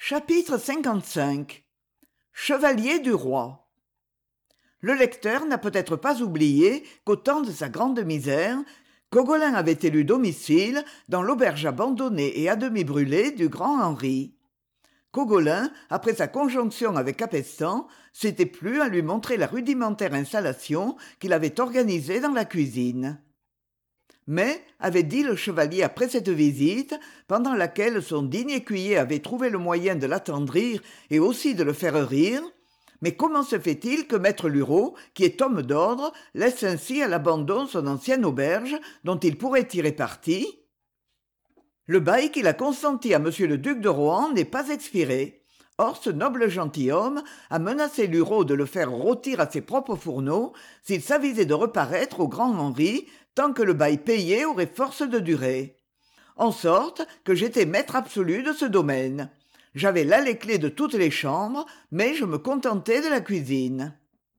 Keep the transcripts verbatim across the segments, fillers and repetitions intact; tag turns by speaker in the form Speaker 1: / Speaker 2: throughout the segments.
Speaker 1: Chapitre cinquante-cinq. Chevalier du roi. Le lecteur n'a peut-être pas oublié qu'au temps de sa grande misère, Cogolin avait élu domicile dans l'auberge abandonnée et à demi brûlée du grand Henri. Cogolin, après sa conjonction avec Capestan, s'était plu à lui montrer la rudimentaire installation qu'il avait organisée dans la cuisine. Mais, avait dit le chevalier après cette visite, pendant laquelle son digne écuyer avait trouvé le moyen de l'attendrir et aussi de le faire rire, mais comment se fait-il que maître Lureau, qui est homme d'ordre, laisse ainsi à l'abandon son ancienne auberge, dont il pourrait tirer parti? Le bail qu'il a consenti à monsieur le duc de Rohan n'est pas expiré. Or ce noble gentilhomme a menacé Lureau de le faire rôtir à ses propres fourneaux s'il s'avisait de reparaître au grand Henri, tant que le bail payé aurait force de durer. En sorte que j'étais maître absolu de ce domaine. J'avais là les clés de toutes les chambres, mais je me contentais de la cuisine.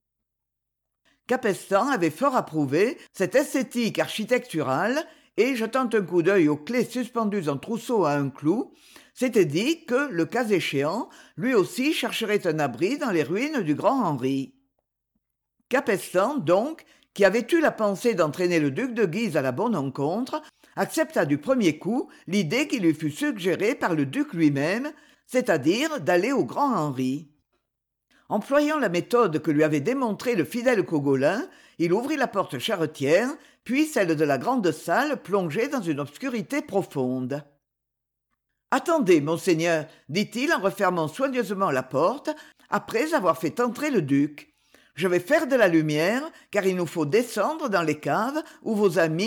Speaker 1: Capestan avait fort approuvé cette esthétique architecturale et, jetant un coup d'œil aux clés suspendues en trousseau à un clou, s'était dit que, le cas échéant, lui aussi chercherait un abri dans les ruines du grand Henri. Capestan, donc, qui avait eu la pensée d'entraîner le duc de Guise à la bonne rencontre, accepta du premier coup l'idée qui lui fut suggérée par le duc lui-même, c'est-à-dire d'aller au grand Henri. Employant la méthode que lui avait démontrée le fidèle Cogolin, il ouvrit la porte charretière, puis celle de la grande salle plongée dans une obscurité profonde. « Attendez, monseigneur, dit-il en refermant soigneusement la porte, après avoir fait entrer le duc. Je vais faire de la lumière, car il nous faut descendre dans les caves où vos amis... »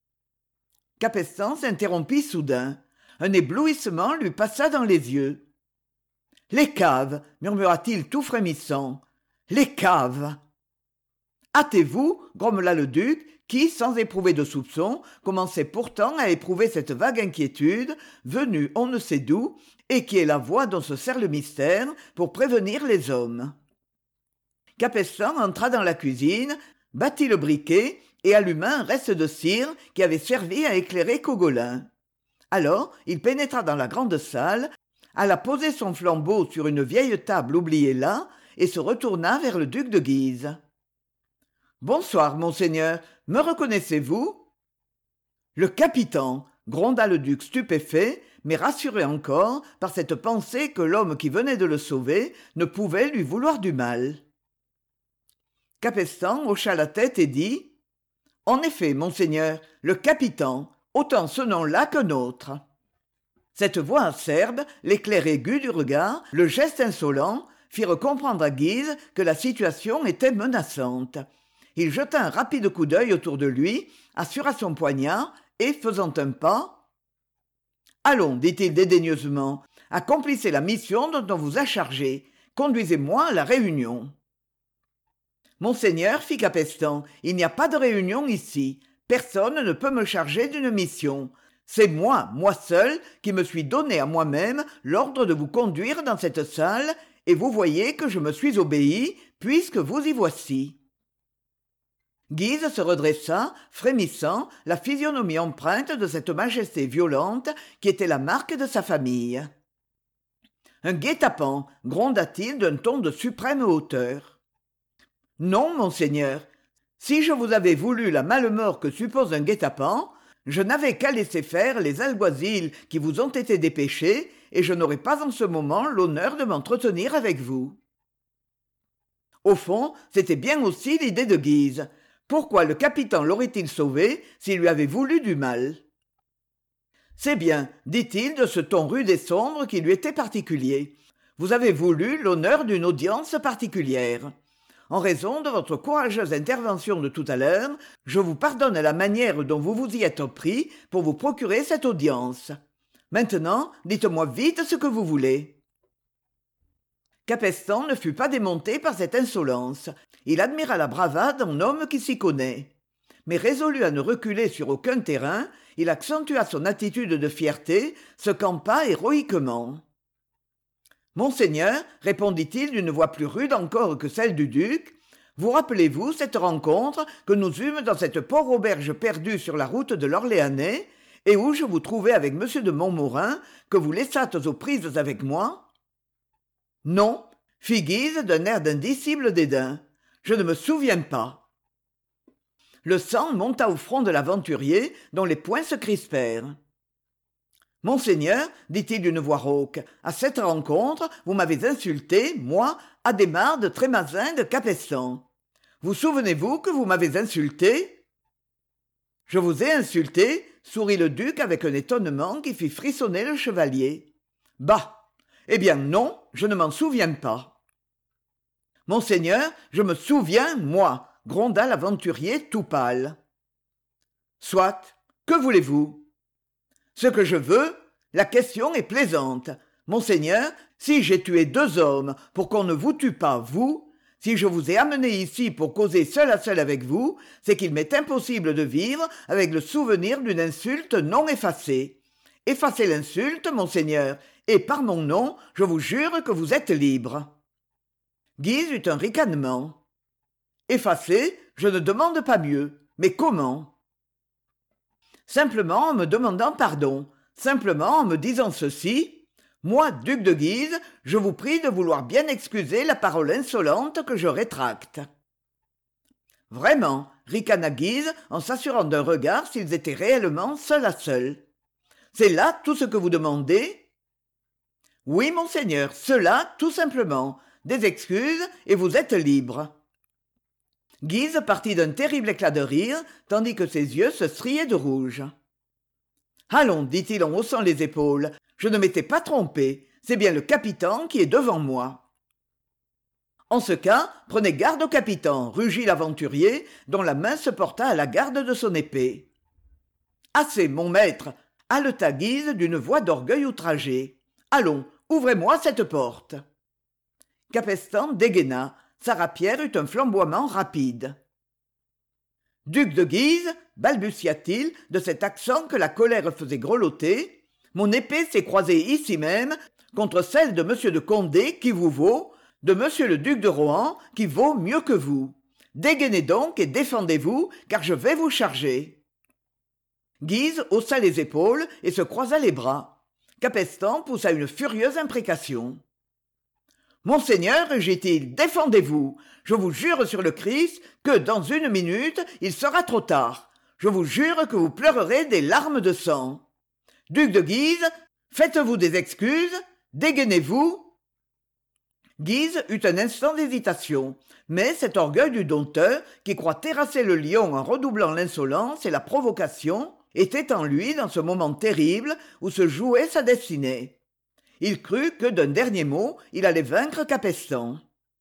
Speaker 1: Capestan s'interrompit soudain. Un éblouissement lui passa dans les yeux. « Les caves, murmura-t-il tout frémissant. « Les caves !» « Hâtez-vous, grommela le duc, qui, sans éprouver de soupçon, commençait pourtant à éprouver cette vague inquiétude, venue on ne sait d'où, et qui est la voie dont se sert le mystère pour prévenir les hommes. » Capestan entra dans la cuisine, battit le briquet et alluma un reste de cire qui avait servi à éclairer Cogolin. Alors il pénétra dans la grande salle, alla poser son flambeau sur une vieille table oubliée là, et se retourna vers le duc de Guise. « Bonsoir, monseigneur, me reconnaissez-vous » Le capitaine, gronda le duc stupéfait, mais rassuré encore par cette pensée que l'homme qui venait de le sauver ne pouvait lui vouloir du mal. Capestan hocha la tête et dit « En effet, monseigneur, le capitaine, autant ce nom-là qu'un autre. » Cette voix acerbe, l'éclair aigu du regard, le geste insolent, firent comprendre à Guise que la situation était menaçante. Il jeta un rapide coup d'œil autour de lui, assura son poignard, et, faisant un pas, « Allons, dit-il dédaigneusement, accomplissez la mission dont on vous a chargé. Conduisez-moi à la réunion. » Monseigneur, fit Capestan, il n'y a pas de réunion ici. Personne ne peut me charger d'une mission. C'est moi, moi seul, qui me suis donné à moi-même l'ordre de vous conduire dans cette salle, et vous voyez que je me suis obéi, puisque vous y voici. Guise se redressa, frémissant, la physionomie empreinte de cette majesté violente qui était la marque de sa famille. « Un guet-apens !» gronda-t-il d'un ton de suprême hauteur. « Non, monseigneur. Si je vous avais voulu la malemort que suppose un guet-apens, je n'avais qu'à laisser faire les alguazils qui vous ont été dépêchés, et je n'aurais pas en ce moment l'honneur de m'entretenir avec vous. » Au fond, c'était bien aussi l'idée de Guise. Pourquoi le capitaine l'aurait-il sauvé s'il lui avait voulu du mal? « C'est bien, dit-il de ce ton rude et sombre qui lui était particulier. Vous avez voulu l'honneur d'une audience particulière. En raison de votre courageuse intervention de tout à l'heure, je vous pardonne la manière dont vous vous y êtes pris pour vous procurer cette audience. Maintenant, dites-moi vite ce que vous voulez. » Capestan ne fut pas démonté par cette insolence. Il admira la bravade en homme qui s'y connaît. Mais résolu à ne reculer sur aucun terrain, il accentua son attitude de fierté, se campa héroïquement. « Monseigneur, répondit-il d'une voix plus rude encore que celle du duc, vous rappelez-vous cette rencontre que nous eûmes dans cette pauvre auberge perdue sur la route de l'Orléanais, et où je vous trouvai avec monsieur de Montmorin, que vous laissâtes aux prises avec moi ? Non, fit Guise d'un air d'indicible dédain. Je ne me souviens pas. Le sang monta au front de l'aventurier, dont les poings se crispèrent. Monseigneur, dit-il d'une voix rauque, à cette rencontre, vous m'avez insulté, moi, Adhémar de Trémazin de Capestan. Vous souvenez-vous que vous m'avez insulté? Je vous ai insulté, sourit le duc avec un étonnement qui fit frissonner le chevalier. Bah! Eh bien non, je ne m'en souviens pas. Monseigneur, je me souviens, moi, gronda l'aventurier tout pâle. Soit, que voulez-vous? Ce que je veux, la question est plaisante. Monseigneur, si j'ai tué deux hommes pour qu'on ne vous tue pas, vous, si je vous ai amené ici pour causer seul à seul avec vous, c'est qu'il m'est impossible de vivre avec le souvenir d'une insulte non effacée. Effacez l'insulte, monseigneur, et par mon nom, je vous jure que vous êtes libre. Guise eut un ricanement. Effacez, je ne demande pas mieux. Mais comment? Simplement en me demandant pardon, simplement en me disant ceci. Moi, duc de Guise, je vous prie de vouloir bien excuser la parole insolente que je rétracte. Vraiment, ricana Guise en s'assurant d'un regard s'ils étaient réellement seuls à seul. C'est là tout ce que vous demandez? Oui, monseigneur, cela, tout simplement. Des excuses, et vous êtes libre. Guise partit d'un terrible éclat de rire, tandis que ses yeux se striaient de rouge. Allons, dit-il en haussant les épaules, je ne m'étais pas trompé, c'est bien le capitaine qui est devant moi. En ce cas, prenez garde au capitaine, rugit l'aventurier, dont la main se porta à la garde de son épée. Assez, mon maître, haleta Guise d'une voix d'orgueil outragé. Allons, ouvrez-moi cette porte. Capestan dégaina. Sa rapière eut un flamboiement rapide. Duc de Guise, balbutia-t-il de cet accent que la colère faisait grelotter, mon épée s'est croisée ici même contre celle de monsieur de Condé qui vous vaut, de monsieur le duc de Rohan qui vaut mieux que vous. Dégainez donc et défendez-vous, car je vais vous charger. Guise haussa les épaules et se croisa les bras. Capestan poussa une furieuse imprécation. Monseigneur, rugit-il, défendez-vous. Je vous jure sur le Christ que, dans une minute, il sera trop tard. Je vous jure que vous pleurerez des larmes de sang. Duc de Guise, faites-vous des excuses, dégainez-vous. Guise eut un instant d'hésitation, mais cet orgueil du dompteur, qui croit terrasser le lion en redoublant l'insolence et la provocation, était en lui dans ce moment terrible où se jouait sa destinée. Il crut que, d'un dernier mot, il allait vaincre Capestan.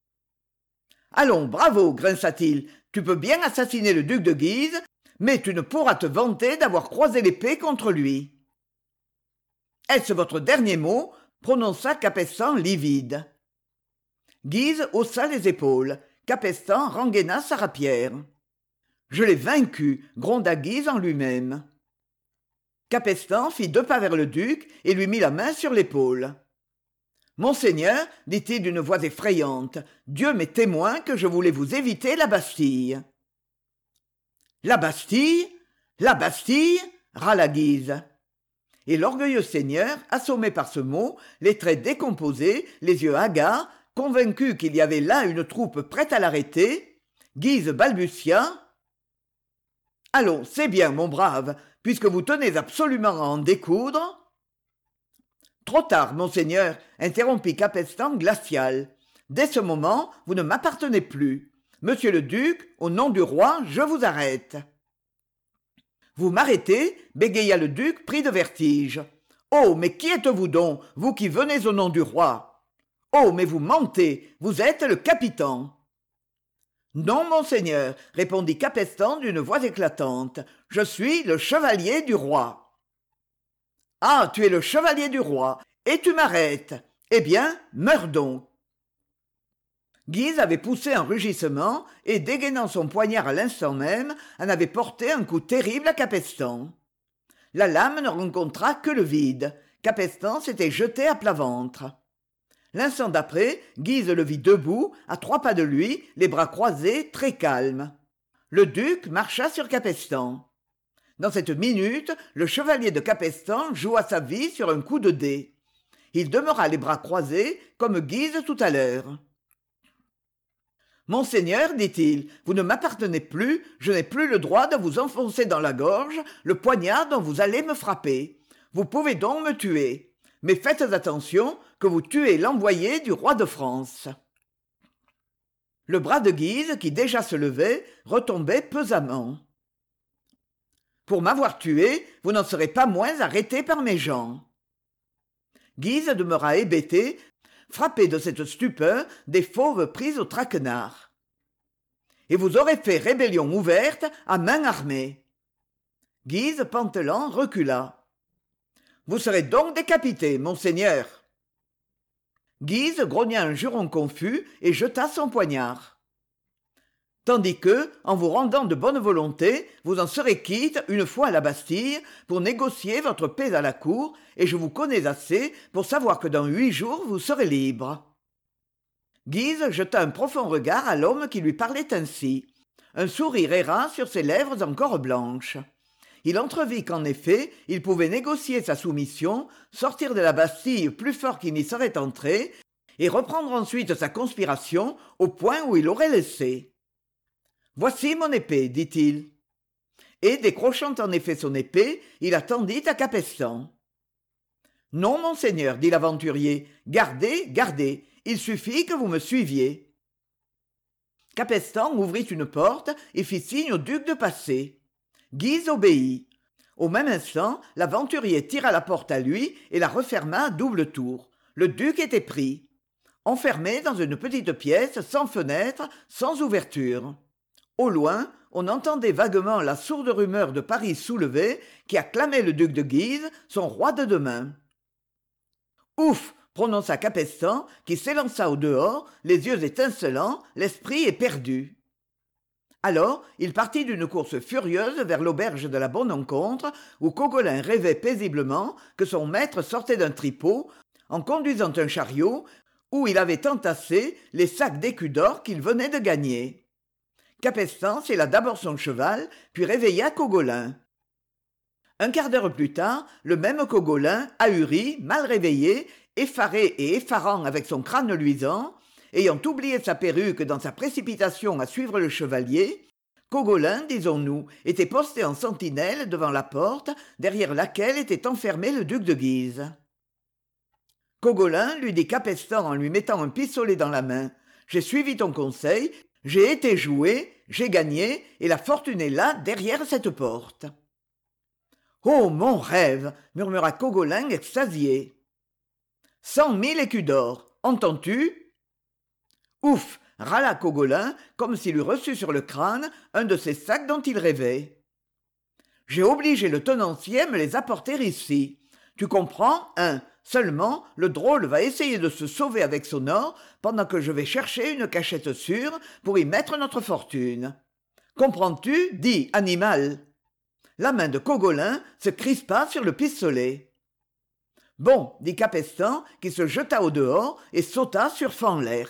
Speaker 1: « Allons, bravo, grinça-t-il, tu peux bien assassiner le duc de Guise, mais tu ne pourras te vanter d'avoir croisé l'épée contre lui. »« Est-ce votre dernier mot ?» prononça Capestan livide. Guise haussa les épaules. Capestan rengaina sa rapière. « Je l'ai vaincu, » gronda Guise en lui-même. Capestan fit deux pas vers le duc et lui mit la main sur l'épaule. « Monseigneur, dit-il d'une voix effrayante, Dieu m'est témoin que je voulais vous éviter la Bastille. »« La Bastille? La Bastille ?» râla Guise. Et l'orgueilleux seigneur, assommé par ce mot, les traits décomposés, les yeux hagards, convaincu qu'il y avait là une troupe prête à l'arrêter, Guise balbutia. « Allons, c'est bien, mon brave, puisque vous tenez absolument à en découdre. » Trop tard, monseigneur, interrompit Capestan glacial. Dès ce moment, vous ne m'appartenez plus. Monsieur le duc, au nom du roi, je vous arrête. Vous m'arrêtez, bégaya le duc, pris de vertige. Oh, mais qui êtes-vous donc, vous qui venez au nom du roi? Oh, mais vous mentez, vous êtes le capitaine. Non, monseigneur, répondit Capestan d'une voix éclatante. Je suis le chevalier du roi. Ah, tu es le chevalier du roi, et tu m'arrêtes. Eh bien, meurs donc. Guise avait poussé un rugissement, et dégainant son poignard à l'instant même, en avait porté un coup terrible à Capestan. La lame ne rencontra que le vide. Capestan s'était jeté à plat ventre. L'instant d'après, Guise le vit debout, à trois pas de lui, les bras croisés, très calme. Le duc marcha sur Capestan. Dans cette minute, le chevalier de Capestan joua sa vie sur un coup de dé. Il demeura les bras croisés, comme Guise tout à l'heure. Monseigneur, dit-il, vous ne m'appartenez plus, je n'ai plus le droit de vous enfoncer dans la gorge le poignard dont vous allez me frapper. Vous pouvez donc me tuer. Mais faites attention que vous tuez l'envoyé du roi de France. Le bras de Guise, qui déjà se levait, retombait pesamment. Pour m'avoir tué, vous n'en serez pas moins arrêté par mes gens. Guise demeura hébété, frappé de cette stupeur des fauves pris au traquenard. Et vous aurez fait rébellion ouverte à main armée. Guise, pantelant, recula. Vous serez donc décapité, monseigneur. Guise grogna un juron confus et jeta son poignard. Tandis que, en vous rendant de bonne volonté, vous en serez quitte une fois à la Bastille pour négocier votre paix à la cour, et je vous connais assez pour savoir que dans huit jours vous serez libre. Guise jeta un profond regard à l'homme qui lui parlait ainsi. Un sourire erra sur ses lèvres encore blanches. Il entrevit qu'en effet, il pouvait négocier sa soumission, sortir de la Bastille plus fort qu'il n'y serait entré, et reprendre ensuite sa conspiration au point où il l'aurait laissée. « Voici mon épée, dit-il. » Et, décrochant en effet son épée, il attendit à Capestan. « Non, monseigneur, dit l'aventurier, gardez, gardez, il suffit que vous me suiviez. » Capestan ouvrit une porte et fit signe au duc de passer. Guise obéit. Au même instant, l'aventurier tira la porte à lui et la referma à double tour. Le duc était pris. Enfermé dans une petite pièce, sans fenêtre, sans ouverture. Au loin, on entendait vaguement la sourde rumeur de Paris soulevé qui acclamait le duc de Guise, son roi de demain. « Ouf !» prononça Capestan, qui s'élança au dehors, les yeux étincelants, l'esprit éperdu. Alors, il partit d'une course furieuse vers l'auberge de la Bonne-Encontre, où Cogolin rêvait paisiblement que son maître sortait d'un tripot, en conduisant un chariot, où il avait entassé les sacs d'écus d'or qu'il venait de gagner. Capestan sella d'abord son cheval, puis réveilla Cogolin. Un quart d'heure plus tard, le même Cogolin, ahuri, mal réveillé, effaré et effarant avec son crâne luisant, ayant oublié sa perruque dans sa précipitation à suivre le chevalier, Cogolin, disons-nous, était posté en sentinelle devant la porte, derrière laquelle était enfermé le duc de Guise. Cogolin lui dit Capestan en lui mettant un pistolet dans la main. « J'ai suivi ton conseil, j'ai été joué, j'ai gagné, et la fortune est là, derrière cette porte. » « Oh, mon rêve !» murmura Cogolin extasié. « Cent mille écus d'or, entends-tu ?» Ouf râla Cogolin, comme s'il eût reçu sur le crâne un de ces sacs dont il rêvait. « J'ai obligé le tenancier à me les apporter ici. Tu comprends, hein, seulement, le drôle va essayer de se sauver avec son or pendant que je vais chercher une cachette sûre pour y mettre notre fortune. Comprends-tu, dis, animal !» La main de Cogolin se crispa sur le pistolet. « Bon, dit Capestan, qui se jeta au dehors et sauta sur Fanlair.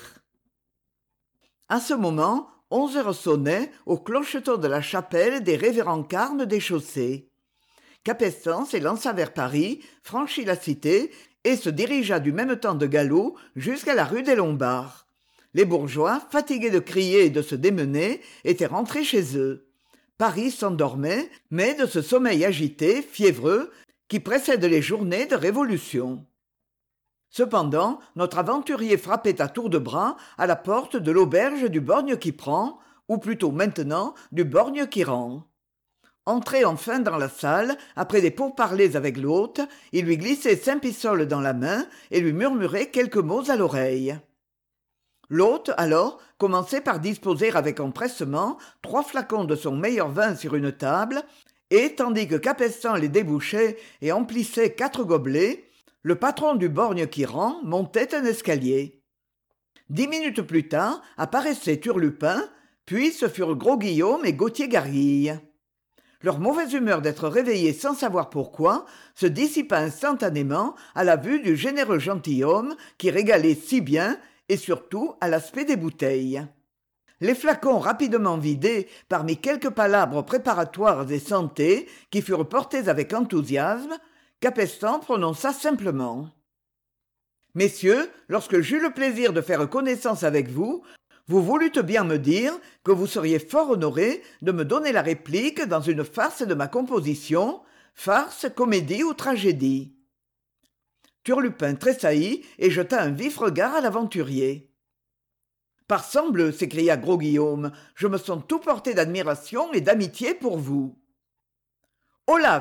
Speaker 1: À ce moment, onze heures sonnaient au clocheton de la chapelle des révérends carmes des chaussées. Capestan s'élança vers Paris, franchit la cité et se dirigea du même temps de galop jusqu'à la rue des Lombards. Les bourgeois, fatigués de crier et de se démener, étaient rentrés chez eux. Paris s'endormait, mais de ce sommeil agité, fiévreux, qui précède les journées de révolution. Cependant, notre aventurier frappait à tour de bras à la porte de l'auberge du Borgne qui prend, ou plutôt maintenant du Borgne qui rend. Entré enfin dans la salle, après des pourparlers avec l'hôte, il lui glissait cinq pistoles dans la main et lui murmurait quelques mots à l'oreille. L'hôte, alors, commençait par disposer avec empressement trois flacons de son meilleur vin sur une table, et, tandis que Capestan les débouchait et emplissait quatre gobelets, le patron du Borgne qui rend montait un escalier. Dix minutes plus tard apparaissaient Turlupin, puis ce furent Gros Guillaume et Gauthier-Garriguille. Leur mauvaise humeur d'être réveillés sans savoir pourquoi se dissipa instantanément à la vue du généreux gentilhomme qui régalait si bien et surtout à l'aspect des bouteilles. Les flacons rapidement vidés parmi quelques palabres préparatoires et santé qui furent portés avec enthousiasme, Capestan prononça simplement Messieurs, lorsque j'eus le plaisir de faire connaissance avec vous, vous voulûtes bien me dire que vous seriez fort honorés de me donner la réplique dans une farce de ma composition, farce, comédie ou tragédie. Turlupin tressaillit et jeta un vif regard à l'aventurier. « Parsambleu !» s'écria Gros Guillaume, « je me sens tout porté d'admiration et d'amitié pour vous. »« Holà !»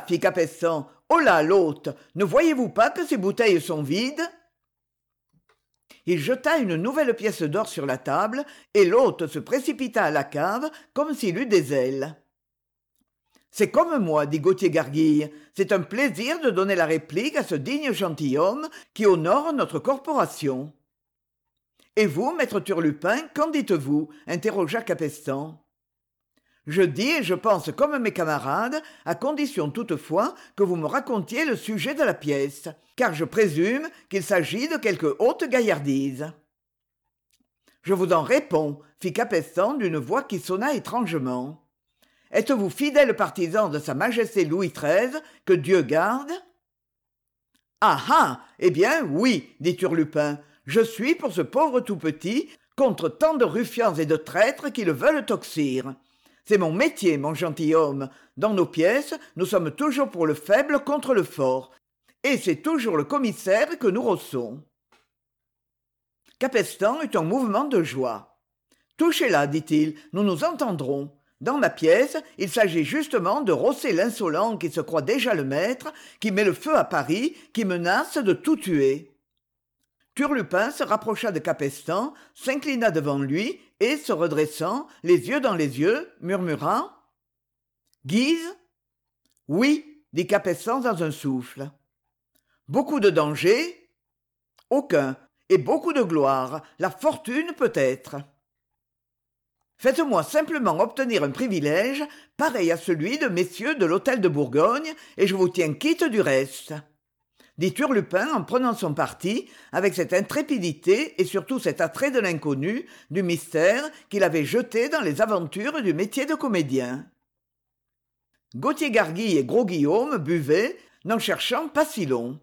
Speaker 1: fit Capestan, « holà, l'hôte, ne voyez-vous pas que ces bouteilles sont vides ?» Il jeta une nouvelle pièce d'or sur la table, et l'hôte se précipita à la cave comme s'il eût des ailes. « C'est comme moi, dit Gauthier-Garguille, c'est un plaisir de donner la réplique à ce digne gentilhomme qui honore notre corporation. »« Et vous, maître Turlupin, qu'en dites-vous » interrogea Capestan. « Je dis et je pense comme mes camarades, à condition toutefois que vous me racontiez le sujet de la pièce, car je présume qu'il s'agit de quelque haute gaillardise. »« Je vous en réponds, » fit Capestan d'une voix qui sonna étrangement. « Êtes-vous fidèle partisan de sa majesté Louis treize, que Dieu garde ?»« Ah ah, eh bien, oui, dit Turlupin, je suis pour ce pauvre tout-petit, contre tant de ruffians et de traîtres qui le veulent toxir. C'est mon métier, mon gentilhomme. Dans nos pièces, nous sommes toujours pour le faible contre le fort, et c'est toujours le commissaire que nous rossons. » Capestan eut un mouvement de joie. « Touchez-la, dit-il, nous nous entendrons. Dans ma pièce, il s'agit justement de rosser l'insolent qui se croit déjà le maître, qui met le feu à Paris, qui menace de tout tuer. » Turlupin se rapprocha de Capestan, s'inclina devant lui et, se redressant, les yeux dans les yeux, murmura « Guise ?»« Oui, » dit Capestan dans un souffle. « Beaucoup de danger ?»« Aucun. Et beaucoup de gloire. La fortune peut-être. » « Faites-moi simplement obtenir un privilège pareil à celui de messieurs de l'hôtel de Bourgogne, et je vous tiens quitte du reste. » dit Turlupin en prenant son parti, avec cette intrépidité et surtout cet attrait de l'inconnu, du mystère qu'il avait jeté dans les aventures du métier de comédien. Gauthier-Garguille et Gros Guillaume buvaient, n'en cherchant pas si long.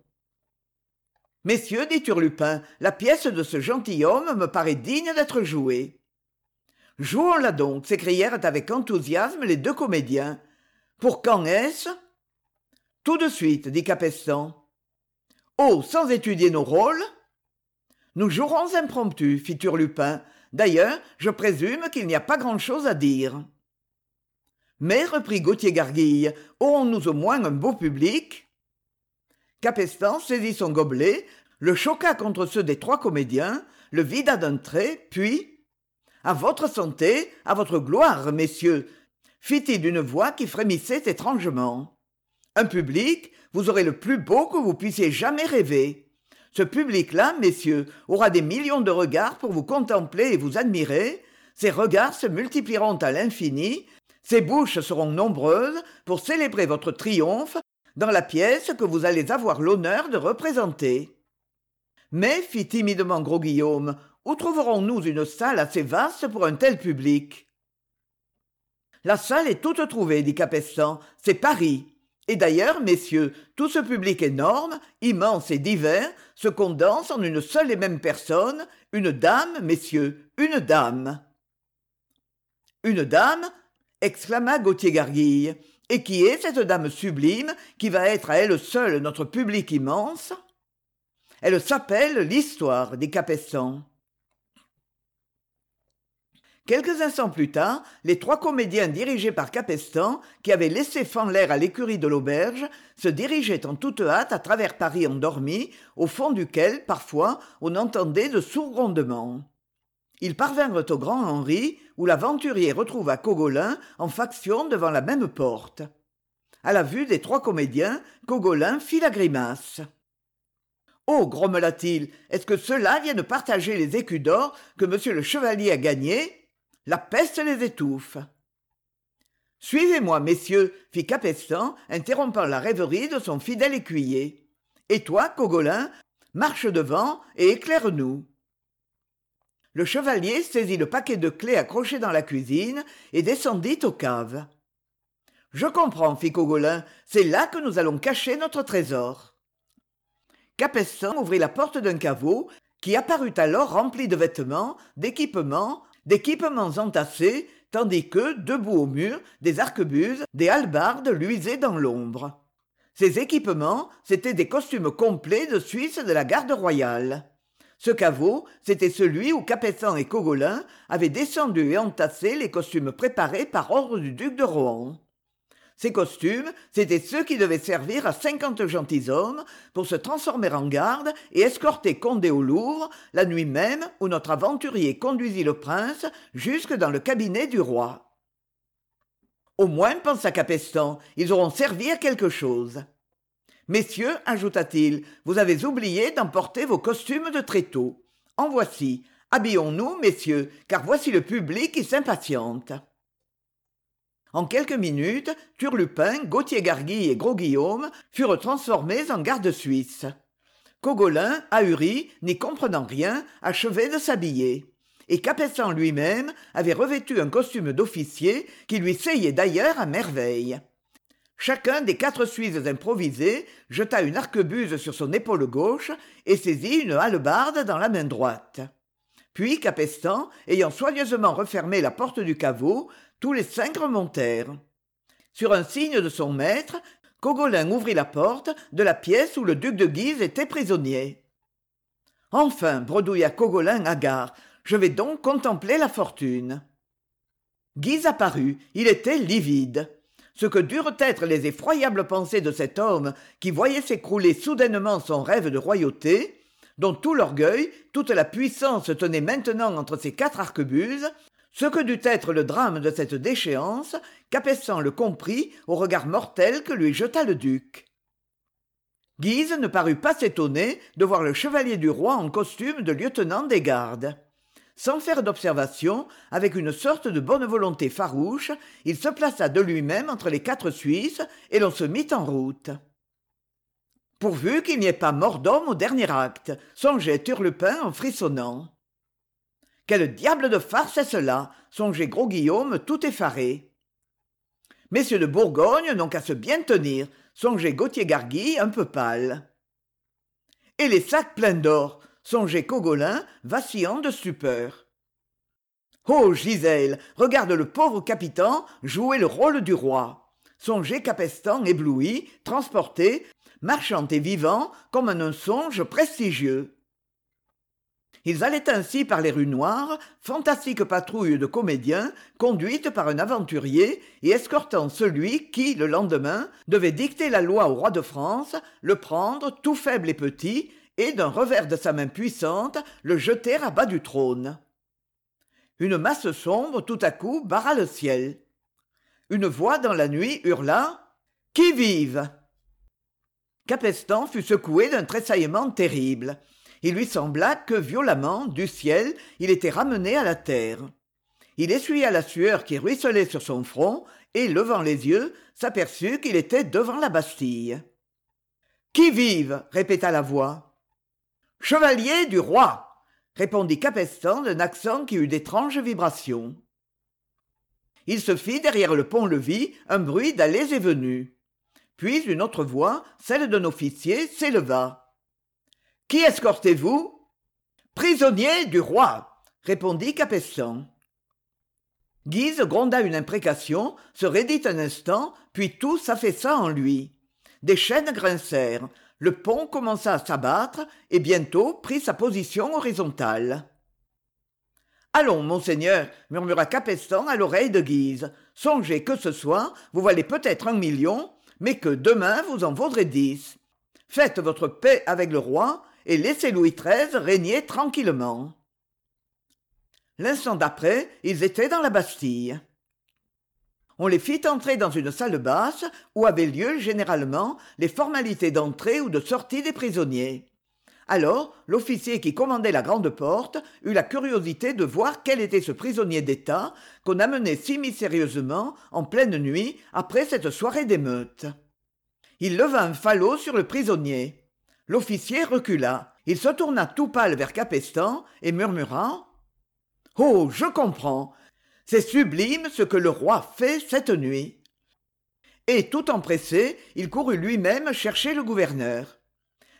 Speaker 1: « Messieurs, dit Turlupin, la pièce de ce gentilhomme me paraît digne d'être jouée. » « Jouons-la donc !» s'écrièrent avec enthousiasme les deux comédiens. « Pour quand est-ce ?»« Tout de suite, dit Capestan. »« Oh, sans étudier nos rôles ?»« Nous jouerons impromptu, fit Turlupin. D'ailleurs, je présume qu'il n'y a pas grande-chose à dire. »« Mais, reprit Gauthier-Garguille, aurons-nous au moins un beau public ?» Capestan saisit son gobelet, le choqua contre ceux des trois comédiens, le vida d'un trait, puis... « À votre santé, à votre gloire, messieurs !» fit-il d'une voix qui frémissait étrangement. « Un public, vous aurez le plus beau que vous puissiez jamais rêver. Ce public-là, messieurs, aura des millions de regards pour vous contempler et vous admirer. Ces regards se multiplieront à l'infini. Ces bouches seront nombreuses pour célébrer votre triomphe dans la pièce que vous allez avoir l'honneur de représenter. » Mais, fit timidement Gros Guillaume, où trouverons-nous une salle assez vaste pour un tel public ? La salle est toute trouvée, dit Capestan, c'est Paris. Et d'ailleurs, messieurs, tout ce public énorme, immense et divers, se condense en une seule et même personne, une dame, messieurs, une dame. Une dame exclama Gauthier-Garguille. Et qui est cette dame sublime qui va être à elle seule notre public immense ? Elle s'appelle l'Histoire, dit Capestan. Quelques instants plus tard, les trois comédiens dirigés par Capestan, qui avaient laissé fendre l'air à l'écurie de l'auberge, se dirigeaient en toute hâte à travers Paris endormi, au fond duquel, parfois, on entendait de sourds grondements. Ils parvinrent au Grand Henri, où l'aventurier retrouva Cogolin en faction devant la même porte. À la vue des trois comédiens, Cogolin fit la grimace. « Oh, grommela-t-il, est-ce que ceux-là viennent partager les écus d'or que monsieur le chevalier a gagnés ? La peste les étouffe. »« Suivez-moi, messieurs, » fit Capestan, interrompant la rêverie de son fidèle écuyer. « Et toi, Cogolin, marche devant et éclaire-nous. » Le chevalier saisit le paquet de clés accroché dans la cuisine et descendit aux caves. « Je comprends, fit Cogolin, c'est là que nous allons cacher notre trésor. » Capestan ouvrit la porte d'un caveau, qui apparut alors rempli de vêtements, d'équipements, d'équipements entassés, tandis que, debout au mur, des arquebuses, des hallebardes luisaient dans l'ombre. Ces équipements, c'étaient des costumes complets de Suisse de la garde royale. Ce caveau, c'était celui où Capestan et Cogolin avaient descendu et entassé les costumes préparés par ordre du duc de Rohan. Ces costumes, c'étaient ceux qui devaient servir à cinquante gentilshommes pour se transformer en garde et escorter Condé au Louvre, la nuit même où notre aventurier conduisit le prince jusque dans le cabinet du roi. Au moins, pensa Capestan, ils auront servi à quelque chose. Messieurs, ajouta-t-il, vous avez oublié d'emporter vos costumes de tréteau. En voici. Habillons-nous, messieurs, car voici le public qui s'impatiente. En quelques minutes, Turlupin, Gauthier-Garguille et Gros-Guillaume furent transformés en gardes suisses. Cogolin, ahuri, n'y comprenant rien, achevait de s'habiller. Et Capestan lui-même avait revêtu un costume d'officier qui lui seyait d'ailleurs à merveille. Chacun des quatre Suisses improvisés jeta une arquebuse sur son épaule gauche et saisit une hallebarde dans la main droite. Puis Capestan, ayant soigneusement refermé la porte du caveau, tous les cinq remontèrent. Sur un signe de son maître, Cogolin ouvrit la porte de la pièce où le duc de Guise était prisonnier. « Enfin, bredouilla Cogolin hagard, je vais donc contempler la fortune. » Guise apparut, il était livide. Ce que durent être les effroyables pensées de cet homme qui voyait s'écrouler soudainement son rêve de royauté, dont tout l'orgueil, toute la puissance tenait maintenant entre ses quatre arquebuses, ce que dut être le drame de cette déchéance, Capestan le comprit au regard mortel que lui jeta le duc. Guise ne parut pas s'étonner de voir le chevalier du roi en costume de lieutenant des gardes. Sans faire d'observation, avec une sorte de bonne volonté farouche, il se plaça de lui-même entre les quatre Suisses et l'on se mit en route. Pourvu qu'il n'y ait pas mort d'homme au dernier acte, songeait Turlupin en frissonnant. Quel diable de farce est cela, songeait Gros-Guillaume tout effaré. Messieurs de Bourgogne n'ont qu'à se bien tenir, songeait Gauthier-Garguille un peu pâle. Et les sacs pleins d'or, songeait Cogolin, vacillant de stupeur. Oh, Gisèle, regarde le pauvre capitaine jouer le rôle du roi, songeait Capestan ébloui, transporté, marchant et vivant comme en un songe prestigieux. Ils allaient ainsi par les rues noires, fantastique patrouille de comédiens, conduite par un aventurier et escortant celui qui, le lendemain, devait dicter la loi au roi de France, le prendre, tout faible et petit, et d'un revers de sa main puissante, le jeter à bas du trône. Une masse sombre, tout à coup, barra le ciel. Une voix dans la nuit hurla « Qui vive ?» Capestan fut secoué d'un tressaillement terrible. Il lui sembla que, violemment, du ciel, il était ramené à la terre. Il essuya la sueur qui ruisselait sur son front et, levant les yeux, s'aperçut qu'il était devant la Bastille. « Qui vive ?» répéta la voix. « Chevalier du roi !» répondit Capestan d'un accent qui eut d'étranges vibrations. Il se fit derrière le pont-levis un bruit d'allées et venues. Puis une autre voix, celle d'un officier, s'éleva. « Qui escortez-vous ?»« Prisonnier du roi !» répondit Capestan. Guise gronda une imprécation, se raidit un instant, puis tout s'affaissa en lui. Des chaînes grincèrent, le pont commença à s'abattre et bientôt prit sa position horizontale. « Allons, monseigneur, » murmura Capestan à l'oreille de Guise. « Songez que ce soir, vous valez peut-être un million, mais que demain vous en vaudrez dix. Faites votre paix avec le roi et laissez Louis treize régner tranquillement. » L'instant d'après, ils étaient dans la Bastille. On les fit entrer dans une salle basse où avaient lieu généralement les formalités d'entrée ou de sortie des prisonniers. Alors, l'officier qui commandait la grande porte eut la curiosité de voir quel était ce prisonnier d'État qu'on amenait si mystérieusement en pleine nuit après cette soirée d'émeute. Il leva un falot sur le prisonnier. L'officier recula. Il se tourna tout pâle vers Capestan et murmura « Oh, je comprends. C'est sublime ce que le roi fait cette nuit. » Et tout empressé, il courut lui-même chercher le gouverneur.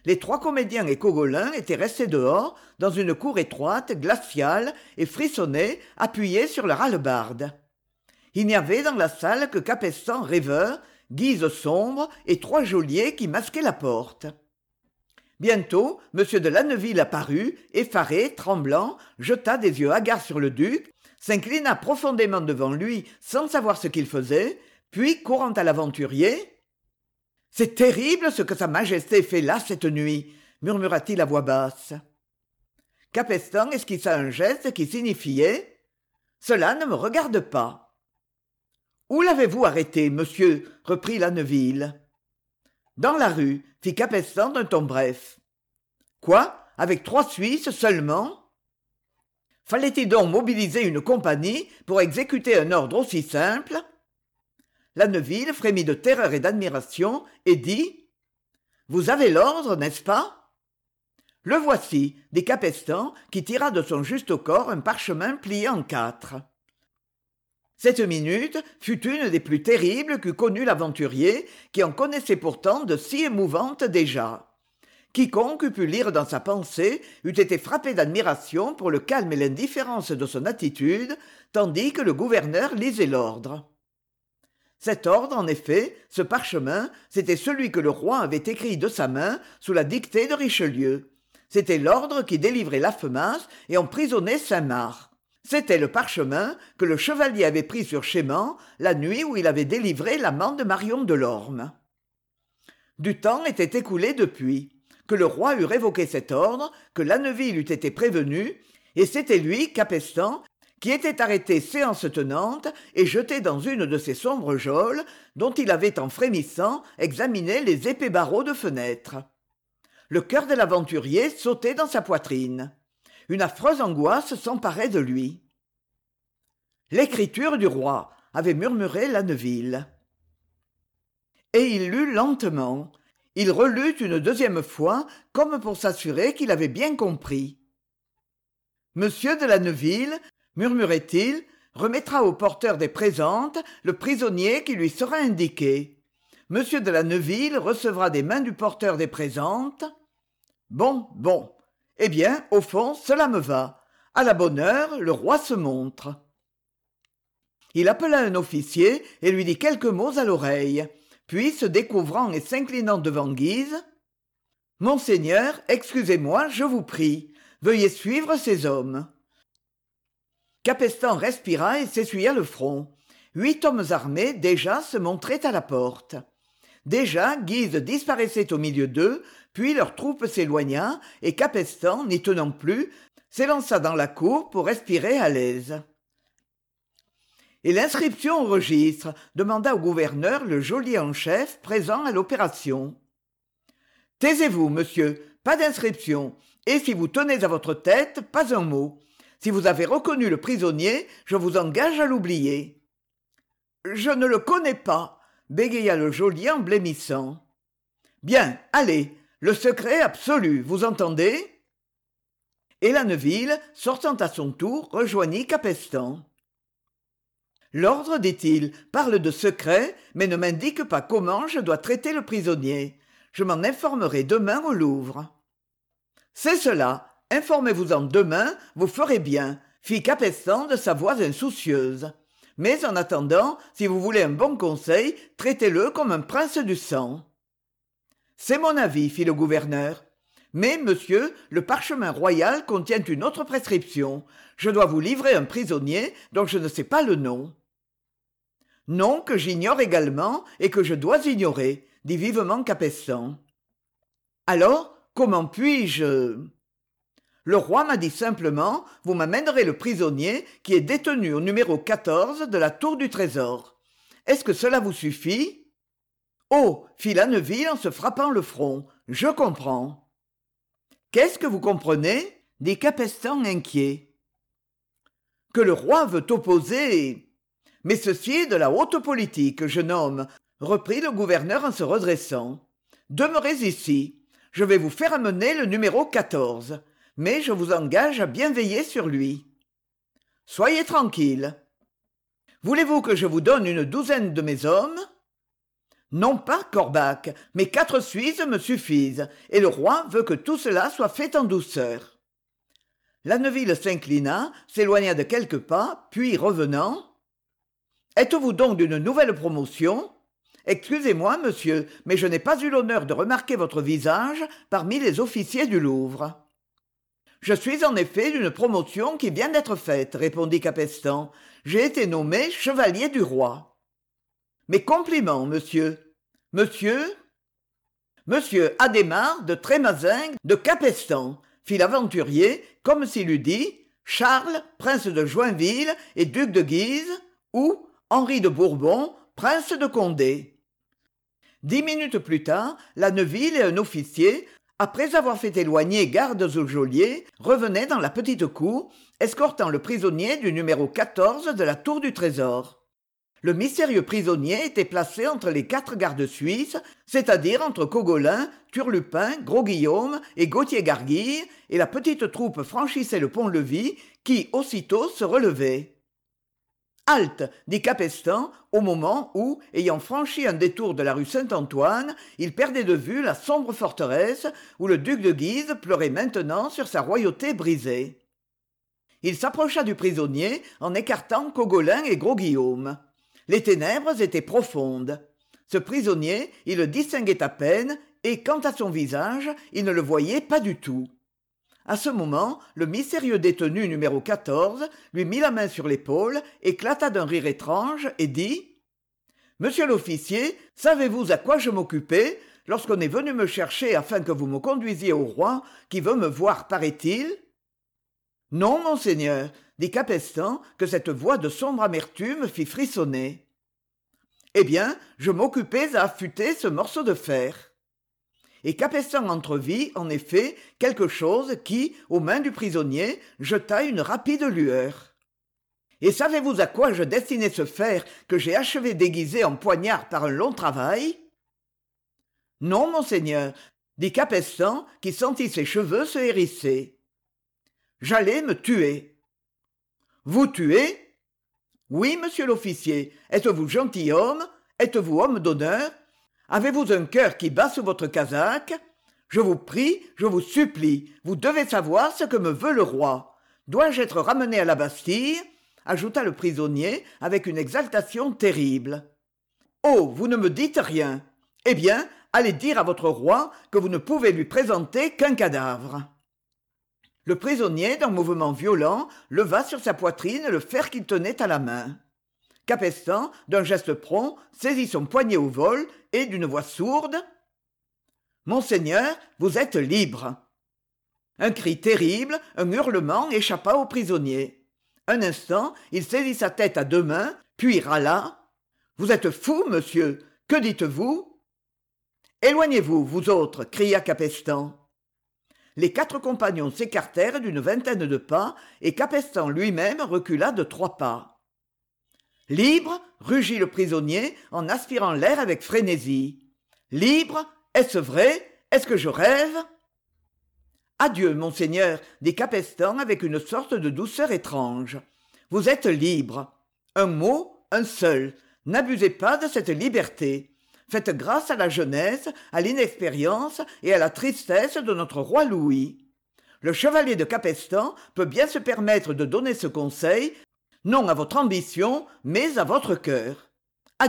Speaker 1: Les trois comédiens et Cogolin étaient restés dehors, dans une cour étroite, glaciale, et frissonnaient, appuyés sur leur hallebarde. Il n'y avait dans la salle que Capestan rêveur, Guise sombre et trois geôliers qui masquaient la porte. Bientôt, m de Lanneville apparut, effaré, tremblant, jeta des yeux hagards sur le duc, s'inclina profondément devant lui sans savoir ce qu'il faisait, puis, courant à l'aventurier, « C'est terrible ce que sa majesté fait là cette nuit !» murmura-t-il à voix basse. Capestan esquissa un geste qui signifiait « Cela ne me regarde pas !»« Où l'avez-vous arrêté, monsieur ?» reprit Lanneville. « Dans la rue, » fit Capestan d'un ton bref. « Quoi, avec trois Suisses seulement ?» Fallait-il donc mobiliser une compagnie pour exécuter un ordre aussi simple ? Lanneville frémit de terreur et d'admiration et dit « Vous avez l'ordre, n'est-ce pas ?» « Le voici, » dit Capestan, qui tira de son juste corps un parchemin plié en quatre. Cette minute fut une des plus terribles qu'eût connues l'aventurier, qui en connaissait pourtant de si émouvantes déjà. Quiconque eût pu lire dans sa pensée eût été frappé d'admiration pour le calme et l'indifférence de son attitude, tandis que le gouverneur lisait l'ordre. Cet ordre, en effet, ce parchemin, c'était celui que le roi avait écrit de sa main sous la dictée de Richelieu. C'était l'ordre qui délivrait Laffemas et emprisonnait Saint-Marc. C'était le parchemin que le chevalier avait pris sur Chément la nuit où il avait délivré l'amant de Marion de Lorme. Du temps était écoulé depuis, que le roi eût révoqué cet ordre, que Lanneville eût été prévenu, et c'était lui, Capestan, qui était arrêté séance tenante et jeté dans une de ces sombres geôles dont il avait en frémissant examiné les épais barreaux de fenêtre. Le cœur de l'aventurier sautait dans sa poitrine. Une affreuse angoisse s'emparait de lui. « L'écriture du roi !» avait murmuré Lanneville. Et il lut lentement. Il relut une deuxième fois, comme pour s'assurer qu'il avait bien compris. « Monsieur de Lanneville, murmurait-il, remettra au porteur des présentes le prisonnier qui lui sera indiqué. Monsieur de Lanneville recevra des mains du porteur des présentes. Bon, bon. Eh bien, au fond, cela me va. À la bonne heure, le roi se montre. » Il appela un officier et lui dit quelques mots à l'oreille. Puis, se découvrant et s'inclinant devant Guise, « Monseigneur, excusez-moi, je vous prie. Veuillez suivre ces hommes. » Capestan respira et s'essuya le front. Huit hommes armés, déjà, se montraient à la porte. Déjà, Guise disparaissait au milieu d'eux, puis leur troupe s'éloigna, et Capestan, n'y tenant plus, s'élança dans la cour pour respirer à l'aise. « Et l'inscription au registre ?» demanda au gouverneur le geôlier en chef présent à l'opération. « Taisez-vous, monsieur, pas d'inscription, et si vous tenez à votre tête, pas un mot. Si vous avez reconnu le prisonnier, je vous engage à l'oublier. »« Je ne le connais pas, » bégaya le geôlier en blêmissant. « Bien, allez, le secret absolu, vous entendez ?» Et Lanneville, sortant à son tour, rejoignit Capestan. « L'ordre, dit-il, parle de secret, mais ne m'indique pas comment je dois traiter le prisonnier. Je m'en informerai demain au Louvre. »« C'est cela. Informez-vous-en demain, vous ferez bien, » fit Capestan de sa voix insoucieuse. « Mais en attendant, si vous voulez un bon conseil, traitez-le comme un prince du sang. »« C'est mon avis, » fit le gouverneur. « Mais, monsieur, le parchemin royal contient une autre prescription. Je dois vous livrer un prisonnier dont je ne sais pas le nom. »« Nom que j'ignore également et que je dois ignorer, » dit vivement Capestan. « Alors, comment puis-je... » Le roi m'a dit simplement, vous m'amènerez le prisonnier qui est détenu au numéro quatorze de la tour du trésor. Est-ce que cela vous suffit ? Oh, fit Lanneville en se frappant le front, je comprends. Qu'est-ce que vous comprenez ? Dit Capestan inquiet. Que le roi veut opposer. Mais ceci est de la haute politique, jeune homme, reprit le gouverneur en se redressant. Demeurez ici. Je vais vous faire amener le numéro quatorze. Mais je vous engage à bien veiller sur lui. Soyez tranquille. Voulez-vous que je vous donne une douzaine de mes hommes ? Non pas Corbac, mais quatre Suisses me suffisent, et le roi veut que tout cela soit fait en douceur. Lanneville s'inclina, s'éloigna de quelques pas, puis revenant. Êtes-vous donc d'une nouvelle promotion? Excusez-moi, monsieur, mais je n'ai pas eu l'honneur de remarquer votre visage parmi les officiers du Louvre. Je suis en effet d'une promotion qui vient d'être faite, répondit Capestan. J'ai été nommé chevalier du roi. Mes compliments, monsieur. Monsieur Monsieur Adhémar de Trémazingue de Capestan, fit l'aventurier, comme s'il eût dit Charles, prince de Joinville et duc de Guise, ou Henri de Bourbon, prince de Condé. Dix minutes plus tard, Lanneville et un officier, après avoir fait éloigner gardes au geôlier, revenaient dans la petite cour, escortant le prisonnier du numéro quatorze de la tour du Trésor. Le mystérieux prisonnier était placé entre les quatre gardes suisses, c'est-à-dire entre Cogolin, Turlupin, Gros-Guillaume et Gauthier-Garguille, et la petite troupe franchissait le pont-levis, qui aussitôt se relevait. « Halte !» dit Capestan, au moment où, ayant franchi un détour de la rue Saint-Antoine, il perdait de vue la sombre forteresse où le duc de Guise pleurait maintenant sur sa royauté brisée. Il s'approcha du prisonnier en écartant Cogolin et Gros-Guillaume. Les ténèbres étaient profondes. Ce prisonnier, il le distinguait à peine, et quant à son visage, il ne le voyait pas du tout. À ce moment, le mystérieux détenu numéro quatorze lui mit la main sur l'épaule, éclata d'un rire étrange et dit « Monsieur l'officier, savez-vous à quoi je m'occupais lorsqu'on est venu me chercher afin que vous me conduisiez au roi qui veut me voir, paraît-il » « Non, monseigneur, » dit Capestan, que cette voix de sombre amertume fit frissonner. « Eh bien, je m'occupais à affûter ce morceau de fer. » Et Capestan entrevit, en effet, quelque chose qui, aux mains du prisonnier, jeta une rapide lueur. « Et savez-vous à quoi je destinais ce fer que j'ai achevé d'aiguiser en poignard par un long travail ?»« Non, monseigneur, » dit Capestan, qui sentit ses cheveux se hérisser. « J'allais me tuer. »« Vous tuer ?»« Oui, monsieur l'officier. Êtes-vous gentilhomme? Êtes-vous homme d'honneur? Avez-vous un cœur qui bat sous votre casaque? Je vous prie, je vous supplie, vous devez savoir ce que me veut le roi. Dois-je être ramené à la Bastille ?» ajouta le prisonnier avec une exaltation terrible. « Oh, vous ne me dites rien. Eh bien, allez dire à votre roi que vous ne pouvez lui présenter qu'un cadavre. » Le prisonnier, d'un mouvement violent, leva sur sa poitrine le fer qu'il tenait à la main. Capestan, d'un geste prompt, saisit son poignet au vol et, d'une voix sourde, « Monseigneur, vous êtes libre !» Un cri terrible, un hurlement échappa au prisonnier. Un instant, il saisit sa tête à deux mains, puis râla. « Vous êtes fou, monsieur. Que dites-vous ?»« Éloignez-vous, vous autres !» cria Capestan. Les quatre compagnons s'écartèrent d'une vingtaine de pas, et Capestan lui-même recula de trois pas. « Libre !» rugit le prisonnier en aspirant l'air avec frénésie. « Libre ! Est-ce vrai? Est-ce que je rêve ?»« Adieu, monseigneur, » dit Capestan avec une sorte de douceur étrange. « Vous êtes libre. Un mot, un seul. N'abusez pas de cette liberté. Faites grâce à la jeunesse, à l'inexpérience et à la tristesse de notre roi Louis. Le chevalier de Capestan peut bien se permettre de donner ce conseil, non à votre ambition, mais à votre cœur. Adieu. »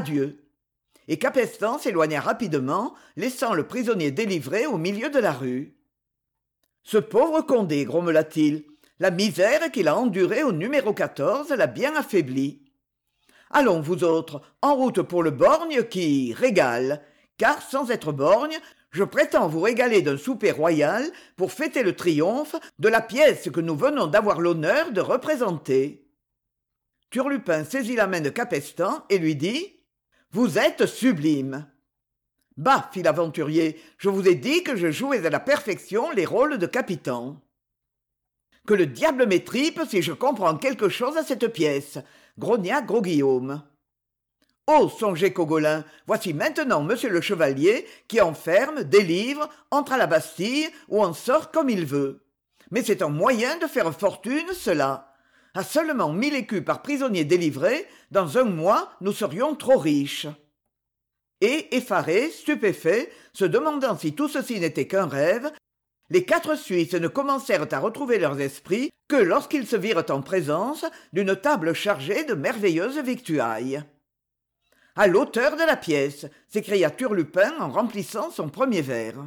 Speaker 1: Et Capestan s'éloigna rapidement, laissant le prisonnier délivré au milieu de la rue. « Ce pauvre Condé, grommela-t-il, la misère qu'il a endurée au numéro quatorze l'a bien affaibli. Allons, vous autres, en route pour le borgne qui régale, car sans être borgne, je prétends vous régaler d'un souper royal pour fêter le triomphe de la pièce que nous venons d'avoir l'honneur de représenter. » Turlupin saisit la main de Capestan et lui dit « Vous êtes sublime !»« Bah, fit l'aventurier, je vous ai dit que je jouais à la perfection les rôles de capitaine. »« Que le diable m'étripe si je comprends quelque chose à cette pièce !» grogna Gros-Guillaume. « Oh, songez Cogolin, voici maintenant monsieur le chevalier qui enferme, délivre, entre à la Bastille ou en sort comme il veut. Mais c'est un moyen de faire fortune, cela. À seulement mille écus par prisonnier délivré, dans un mois nous serions trop riches. » Et, effarés, stupéfaits, se demandant si tout ceci n'était qu'un rêve, les quatre Suisses ne commencèrent à retrouver leurs esprits que lorsqu'ils se virent en présence d'une table chargée de merveilleuses victuailles. « À l'auteur de la pièce !» s'écria Turlupin en remplissant son premier verre.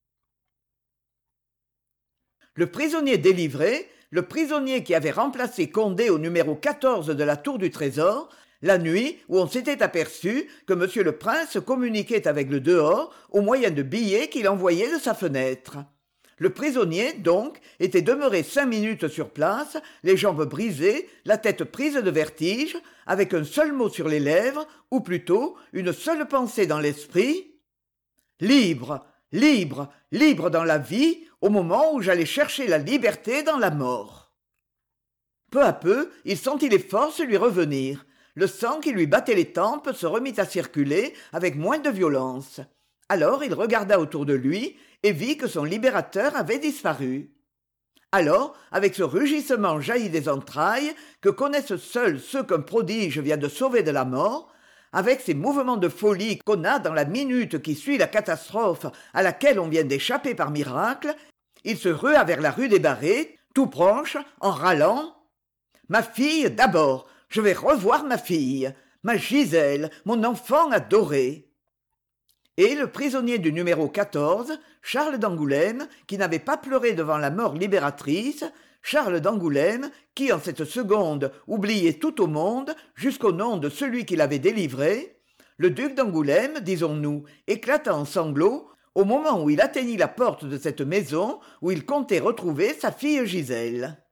Speaker 1: Le prisonnier délivré, le prisonnier qui avait remplacé Condé au numéro quatorze de la tour du Trésor, la nuit où on s'était aperçu que monsieur le prince communiquait avec le dehors au moyen de billets qu'il envoyait de sa fenêtre. Le prisonnier, donc, était demeuré cinq minutes sur place, les jambes brisées, la tête prise de vertige, avec un seul mot sur les lèvres, ou plutôt une seule pensée dans l'esprit. « Libre, libre, libre dans la vie, au moment où j'allais chercher la liberté dans la mort. » Peu à peu, il sentit les forces lui revenir. Le sang qui lui battait les tempes se remit à circuler avec moins de violence. Alors il regarda autour de lui et vit que son libérateur avait disparu. Alors, avec ce rugissement jailli des entrailles que connaissent seuls ceux qu'un prodige vient de sauver de la mort, avec ces mouvements de folie qu'on a dans la minute qui suit la catastrophe à laquelle on vient d'échapper par miracle, il se rua vers la rue des Barrets, tout proche, en râlant « Ma fille d'abord, je vais revoir ma fille, ma Gisèle, mon enfant adoré !» Et le prisonnier du numéro quatorze, Charles d'Angoulême, qui n'avait pas pleuré devant la mort libératrice, Charles d'Angoulême, qui, en cette seconde, oubliait tout au monde, jusqu'au nom de celui qui l'avait délivré, le duc d'Angoulême, disons-nous, éclata en sanglots au moment où il atteignit la porte de cette maison où il comptait retrouver sa fille Gisèle.